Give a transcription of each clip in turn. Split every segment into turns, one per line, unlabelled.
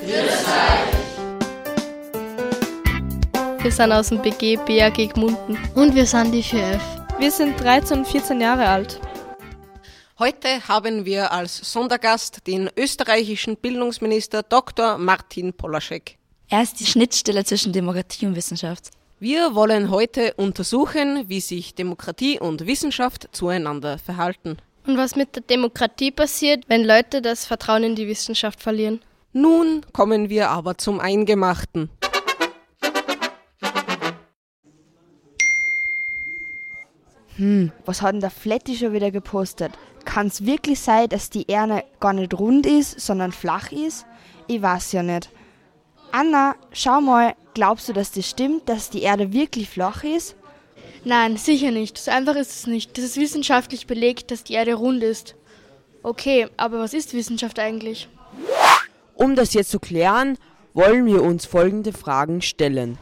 Wir sind aus dem BG BAG Gmunden.
Und wir sind die 4F.
Wir sind 13 und 14 Jahre alt.
Heute haben wir als Sondergast den österreichischen Bildungsminister Dr. Martin Polaschek.
Er ist die Schnittstelle zwischen Demokratie und Wissenschaft.
Wir wollen heute untersuchen, wie sich Demokratie und Wissenschaft zueinander verhalten.
Und was mit der Demokratie passiert, wenn Leute das Vertrauen in die Wissenschaft verlieren?
Nun kommen wir aber zum Eingemachten.
Was hat denn der Fletti schon wieder gepostet? Kann es wirklich sein, dass die Erde gar nicht rund ist, sondern flach ist? Ich weiß ja nicht. Anna, schau mal, glaubst du, dass das stimmt, dass die Erde wirklich flach ist?
Nein, sicher nicht. So einfach ist es nicht. Das ist wissenschaftlich belegt, dass die Erde rund ist. Okay, aber was ist Wissenschaft eigentlich?
Um das jetzt zu klären, wollen wir uns folgende Fragen stellen.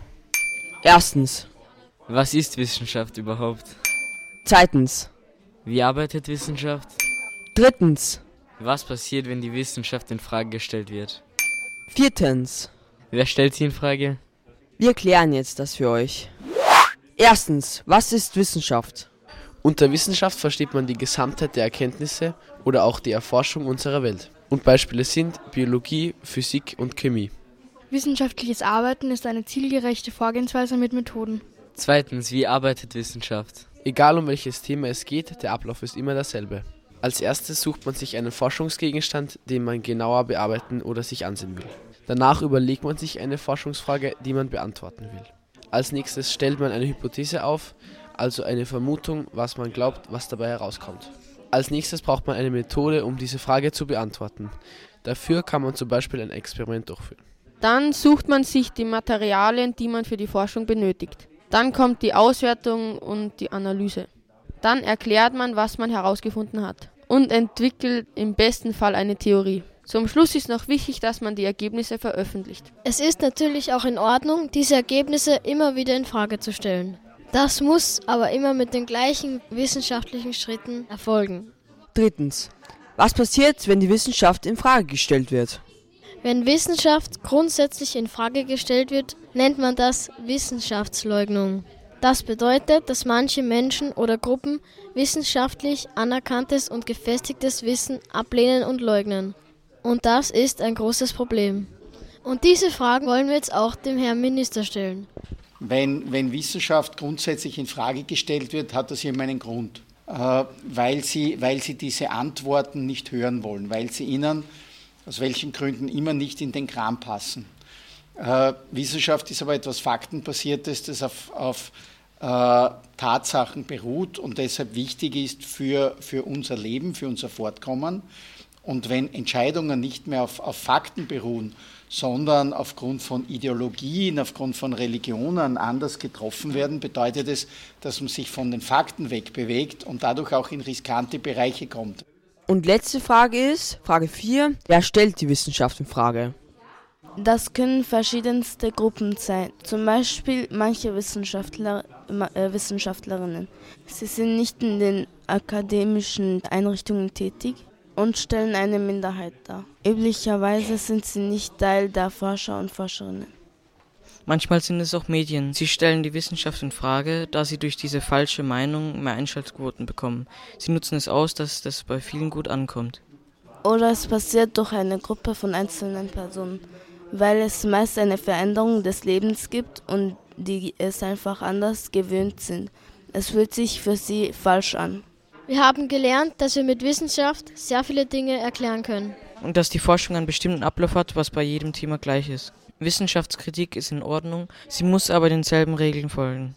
Erstens.
Was ist Wissenschaft überhaupt?
Zweitens.
Wie arbeitet Wissenschaft?
Drittens.
Was passiert, wenn die Wissenschaft in Frage gestellt wird?
Viertens.
Wer stellt sie in Frage?
Wir klären jetzt das für euch. Erstens. Was ist Wissenschaft?
Unter Wissenschaft versteht man die Gesamtheit der Erkenntnisse oder auch die Erforschung unserer Welt. Und Beispiele sind Biologie, Physik und Chemie.
Wissenschaftliches Arbeiten ist eine zielgerechte Vorgehensweise mit Methoden.
Zweitens, wie arbeitet Wissenschaft?
Egal um welches Thema es geht, der Ablauf ist immer derselbe. Als erstes sucht man sich einen Forschungsgegenstand, den man genauer bearbeiten oder sich ansehen will. Danach überlegt man sich eine Forschungsfrage, die man beantworten will. Als nächstes stellt man eine Hypothese auf, also eine Vermutung, was man glaubt, was dabei herauskommt. Als nächstes braucht man eine Methode, um diese Frage zu beantworten. Dafür kann man zum Beispiel ein Experiment durchführen.
Dann sucht man sich die Materialien, die man für die Forschung benötigt. Dann kommt die Auswertung und die Analyse. Dann erklärt man, was man herausgefunden hat und entwickelt im besten Fall eine Theorie. Zum Schluss ist noch wichtig, dass man die Ergebnisse veröffentlicht.
Es ist natürlich auch in Ordnung, diese Ergebnisse immer wieder in Frage zu stellen. Das muss aber immer mit den gleichen wissenschaftlichen Schritten erfolgen.
Drittens. Was passiert, wenn die Wissenschaft in Frage gestellt wird?
Wenn Wissenschaft grundsätzlich in Frage gestellt wird, nennt man das Wissenschaftsleugnung. Das bedeutet, dass manche Menschen oder Gruppen wissenschaftlich anerkanntes und gefestigtes Wissen ablehnen und leugnen. Und das ist ein großes Problem. Und diese Fragen wollen wir jetzt auch dem Herrn Minister stellen.
Wenn Wissenschaft grundsätzlich in Frage gestellt wird, hat das immer einen Grund. Weil sie diese Antworten nicht hören wollen, weil sie ihnen aus welchen Gründen immer nicht in den Kram passen. Wissenschaft ist aber etwas Faktenbasiertes, das auf Tatsachen beruht und deshalb wichtig ist für unser Leben, für unser Fortkommen. Und wenn Entscheidungen nicht mehr auf Fakten beruhen, sondern aufgrund von Ideologien, aufgrund von Religionen anders getroffen werden, bedeutet es, dass man sich von den Fakten wegbewegt und dadurch auch in riskante Bereiche kommt.
Und letzte Frage ist, Frage 4, wer stellt die Wissenschaft in Frage?
Das können verschiedenste Gruppen sein, zum Beispiel manche Wissenschaftlerinnen. Sie sind nicht in den akademischen Einrichtungen tätig und stellen eine Minderheit dar. Üblicherweise sind sie nicht Teil der Forscher und Forscherinnen.
Manchmal sind es auch Medien. Sie stellen die Wissenschaft in Frage, da sie durch diese falsche Meinung mehr Einschaltquoten bekommen. Sie nutzen es aus, dass das bei vielen gut ankommt.
Oder es passiert durch eine Gruppe von einzelnen Personen, weil es meist eine Veränderung des Lebens gibt und die es einfach anders gewöhnt sind. Es fühlt sich für sie falsch an.
Wir haben gelernt, dass wir mit Wissenschaft sehr viele Dinge erklären können.
Und dass die Forschung einen bestimmten Ablauf hat, was bei jedem Thema gleich ist. Wissenschaftskritik ist in Ordnung, sie muss aber denselben Regeln folgen.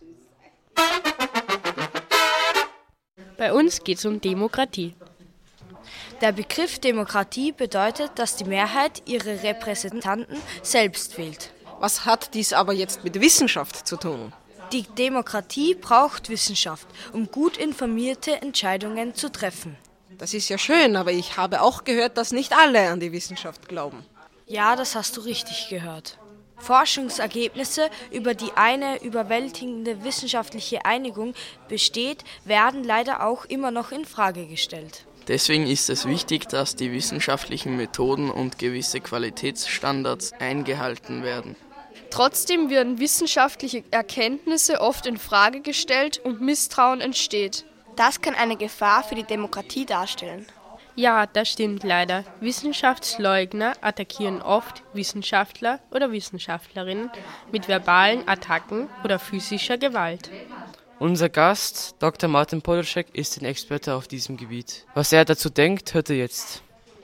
Bei uns geht es um Demokratie.
Der Begriff Demokratie bedeutet, dass die Mehrheit ihre Repräsentanten selbst wählt.
Was hat dies aber jetzt mit Wissenschaft zu tun?
Die Demokratie braucht Wissenschaft, um gut informierte Entscheidungen zu treffen.
Das ist ja schön, aber ich habe auch gehört, dass nicht alle an die Wissenschaft glauben.
Ja, das hast du richtig gehört. Forschungsergebnisse, über die eine überwältigende wissenschaftliche Einigung besteht, werden leider auch immer noch in Frage gestellt.
Deswegen ist es wichtig, dass die wissenschaftlichen Methoden und gewisse Qualitätsstandards eingehalten werden.
Trotzdem werden wissenschaftliche Erkenntnisse oft in Frage gestellt und Misstrauen entsteht.
Das kann eine Gefahr für die Demokratie darstellen.
Ja, das stimmt leider. Wissenschaftsleugner attackieren oft Wissenschaftler oder Wissenschaftlerinnen mit verbalen Attacken oder physischer Gewalt.
Unser Gast, Dr. Martin Polaschek, ist ein Experte auf diesem Gebiet. Was er dazu denkt, hört ihr jetzt.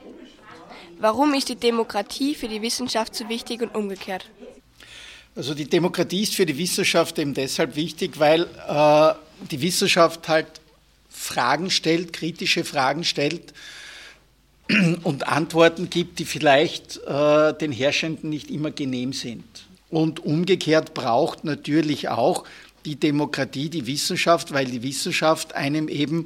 Warum ist die Demokratie für die Wissenschaft so wichtig und umgekehrt?
Also die Demokratie ist für die Wissenschaft eben deshalb wichtig, weil die Wissenschaft halt Fragen stellt, kritische Fragen stellt und Antworten gibt, die vielleicht den Herrschenden nicht immer genehm sind. Und umgekehrt braucht natürlich auch die Demokratie die Wissenschaft, weil die Wissenschaft einem eben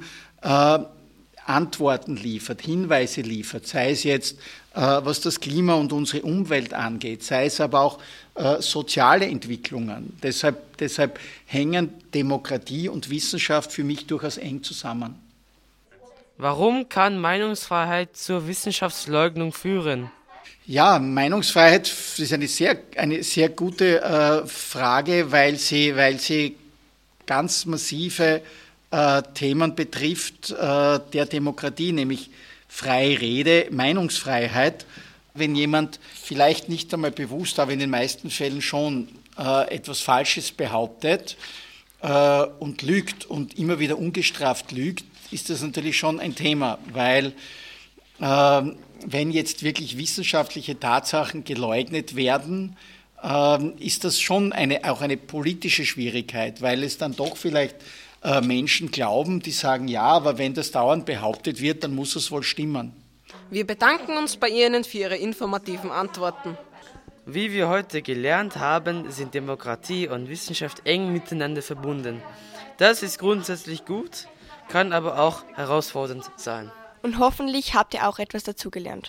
Antworten liefert, Hinweise liefert, sei es jetzt, was das Klima und unsere Umwelt angeht, sei es aber auch soziale Entwicklungen. Deshalb hängen Demokratie und Wissenschaft für mich durchaus eng zusammen.
Warum kann Meinungsfreiheit zur Wissenschaftsleugnung führen?
Ja, Meinungsfreiheit ist eine sehr gute Frage, weil sie ganz massive Themen betrifft der Demokratie, nämlich freie Rede, Meinungsfreiheit. Wenn jemand vielleicht nicht einmal bewusst, aber in den meisten Fällen schon etwas Falsches behauptet und lügt und immer wieder ungestraft lügt, ist das natürlich schon ein Thema, weil wenn jetzt wirklich wissenschaftliche Tatsachen geleugnet werden, ist das schon auch eine politische Schwierigkeit, weil es dann doch vielleicht Menschen glauben, die sagen, ja, aber wenn das dauernd behauptet wird, dann muss es wohl stimmen.
Wir bedanken uns bei Ihnen für Ihre informativen Antworten.
Wie wir heute gelernt haben, sind Demokratie und Wissenschaft eng miteinander verbunden. Das ist grundsätzlich gut, kann aber auch herausfordernd sein.
Und hoffentlich habt ihr auch etwas dazugelernt.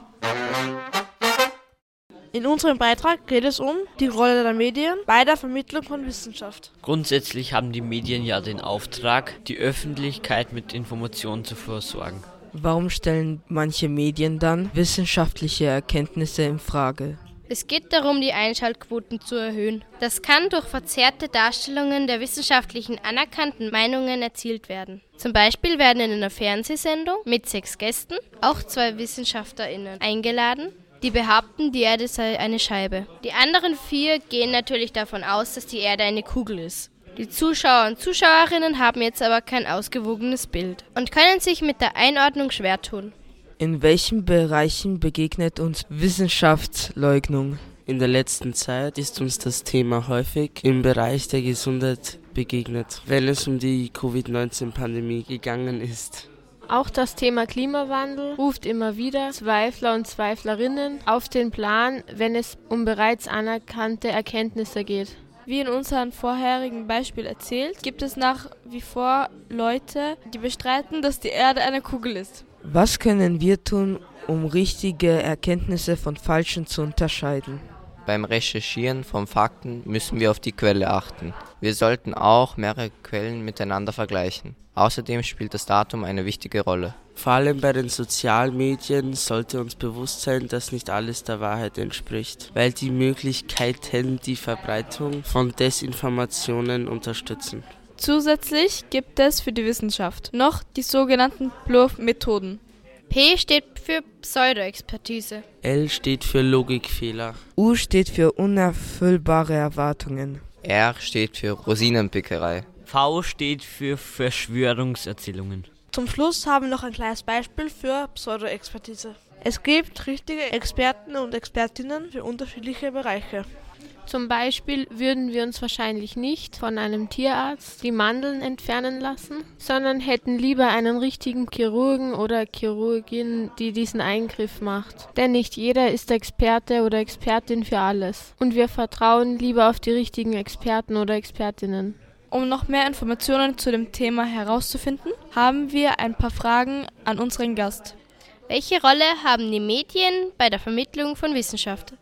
In unserem Beitrag geht es um die Rolle der Medien bei der Vermittlung von Wissenschaft.
Grundsätzlich haben die Medien ja den Auftrag, die Öffentlichkeit mit Informationen zu versorgen.
Warum stellen manche Medien dann wissenschaftliche Erkenntnisse in Frage?
Es geht darum, die Einschaltquoten zu erhöhen. Das kann durch verzerrte Darstellungen der wissenschaftlichen anerkannten Meinungen erzielt werden. Zum Beispiel werden in einer Fernsehsendung mit 6 Gästen auch 2 WissenschaftlerInnen eingeladen, die behaupten, die Erde sei eine Scheibe. Die anderen 4 gehen natürlich davon aus, dass die Erde eine Kugel ist. Die Zuschauer und Zuschauerinnen haben jetzt aber kein ausgewogenes Bild und können sich mit der Einordnung schwer tun.
In welchen Bereichen begegnet uns Wissenschaftsleugnung?
In der letzten Zeit ist uns das Thema häufig im Bereich der Gesundheit begegnet, wenn es um die Covid-19-Pandemie gegangen ist.
Auch das Thema Klimawandel ruft immer wieder Zweifler und Zweiflerinnen auf den Plan, wenn es um bereits anerkannte Erkenntnisse geht.
Wie in unserem vorherigen Beispiel erzählt, gibt es nach wie vor Leute, die bestreiten, dass die Erde eine Kugel ist.
Was können wir tun, um richtige Erkenntnisse von falschen zu unterscheiden?
Beim Recherchieren von Fakten müssen wir auf die Quelle achten. Wir sollten auch mehrere Quellen miteinander vergleichen. Außerdem spielt das Datum eine wichtige Rolle.
Vor allem bei den Sozialmedien sollte uns bewusst sein, dass nicht alles der Wahrheit entspricht, weil die Möglichkeiten die Verbreitung von Desinformationen unterstützen.
Zusätzlich gibt es für die Wissenschaft noch die sogenannten Bluff-Methoden.
P steht für Pseudo-Expertise.
L steht für Logikfehler.
U steht für unerfüllbare Erwartungen.
R steht für Rosinenpickerei.
V steht für Verschwörungserzählungen.
Zum Schluss haben wir noch ein kleines Beispiel für Pseudo-Expertise. Es gibt richtige Experten und Expertinnen für unterschiedliche Bereiche.
Zum Beispiel würden wir uns wahrscheinlich nicht von einem Tierarzt die Mandeln entfernen lassen, sondern hätten lieber einen richtigen Chirurgen oder Chirurgin, die diesen Eingriff macht. Denn nicht jeder ist Experte oder Expertin für alles. Und wir vertrauen lieber auf die richtigen Experten oder Expertinnen.
Um noch mehr Informationen zu dem Thema herauszufinden, haben wir ein paar Fragen an unseren Gast.
Welche Rolle haben die Medien bei der Vermittlung von Wissenschaft?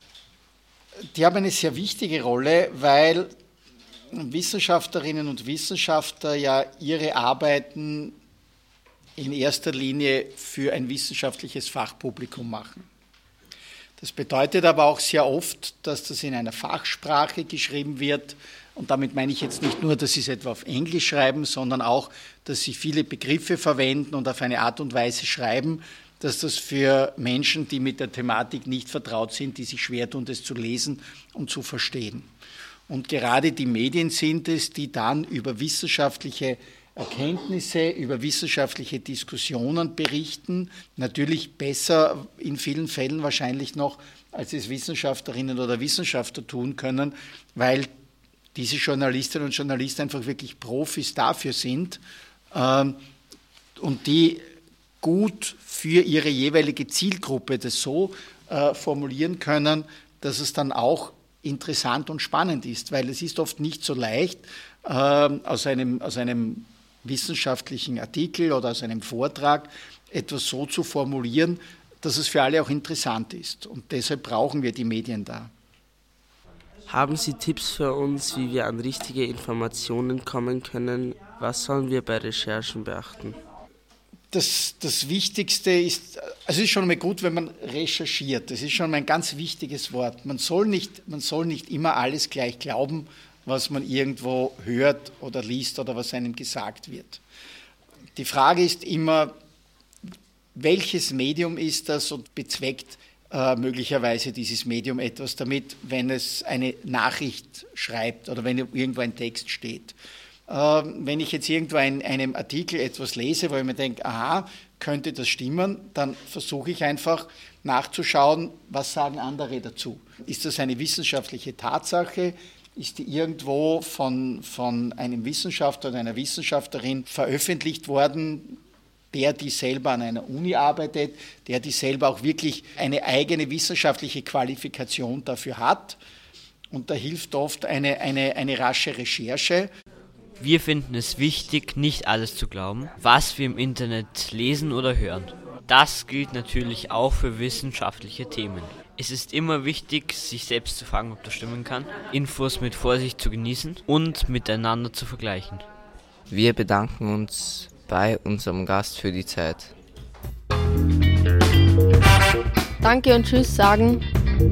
Die haben eine sehr wichtige Rolle, weil Wissenschaftlerinnen und Wissenschaftler ja ihre Arbeiten in erster Linie für ein wissenschaftliches Fachpublikum machen. Das bedeutet aber auch sehr oft, dass das in einer Fachsprache geschrieben wird. Und damit meine ich jetzt nicht nur, dass sie es etwa auf Englisch schreiben, sondern auch, dass sie viele Begriffe verwenden und auf eine Art und Weise schreiben, dass das für Menschen, die mit der Thematik nicht vertraut sind, die sich schwer tun, das zu lesen und zu verstehen. Und gerade die Medien sind es, die dann über wissenschaftliche Erkenntnisse, über wissenschaftliche Diskussionen berichten, natürlich besser in vielen Fällen wahrscheinlich noch, als es Wissenschaftlerinnen oder Wissenschaftler tun können, weil diese Journalistinnen und Journalisten einfach wirklich Profis dafür sind und die gut für ihre jeweilige Zielgruppe das so formulieren können, dass es dann auch interessant und spannend ist, weil es ist oft nicht so leicht, aus einem wissenschaftlichen Artikel oder aus einem Vortrag etwas so zu formulieren, dass es für alle auch interessant ist. Und deshalb brauchen wir die Medien da.
Haben Sie Tipps für uns, wie wir an richtige Informationen kommen können? Was sollen wir bei Recherchen beachten?
Das Wichtigste ist, also es ist schon mal gut, wenn man recherchiert. Das ist schon mal ein ganz wichtiges Wort. Man soll nicht immer alles gleich glauben, was man irgendwo hört oder liest oder was einem gesagt wird. Die Frage ist immer, welches Medium ist das und bezweckt möglicherweise dieses Medium etwas damit, wenn es eine Nachricht schreibt oder wenn irgendwo ein Text steht. Wenn ich jetzt irgendwo in einem Artikel etwas lese, wo ich mir denke, aha, könnte das stimmen, dann versuche ich einfach nachzuschauen, was sagen andere dazu. Ist das eine wissenschaftliche Tatsache? Ist die irgendwo von einem Wissenschaftler oder einer Wissenschaftlerin veröffentlicht worden, die selber an einer Uni arbeitet, die selber auch wirklich eine eigene wissenschaftliche Qualifikation dafür hat? Und da hilft oft eine rasche Recherche.
Wir finden es wichtig, nicht alles zu glauben, was wir im Internet lesen oder hören. Das gilt natürlich auch für wissenschaftliche Themen. Es ist immer wichtig, sich selbst zu fragen, ob das stimmen kann, Infos mit Vorsicht zu genießen und miteinander zu vergleichen.
Wir bedanken uns bei unserem Gast für die Zeit.
Danke und Tschüss sagen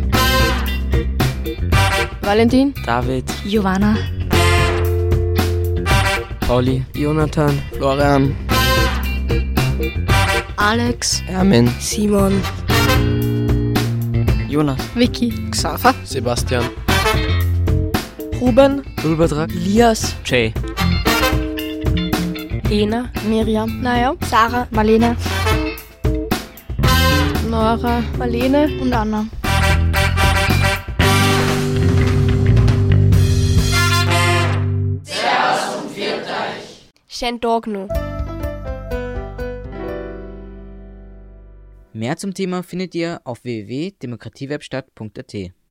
Valentin,
David,
Giovanna,
Pauli,
Jonathan,
Florian,
Alex,
Ermin,
Simon,
Jonas,
Vicky,
Xaver,
Sebastian,
Ruben,
Ulberdrag,
Elias,
Jay,
Ena, Miriam, Naja, Sarah, Marlene,
Nora,
Marlene und Anna.
Servus und Pfiat euch.
Schönen Tag noch.
Mehr zum Thema findet ihr auf www.demokratiewebstadt.at.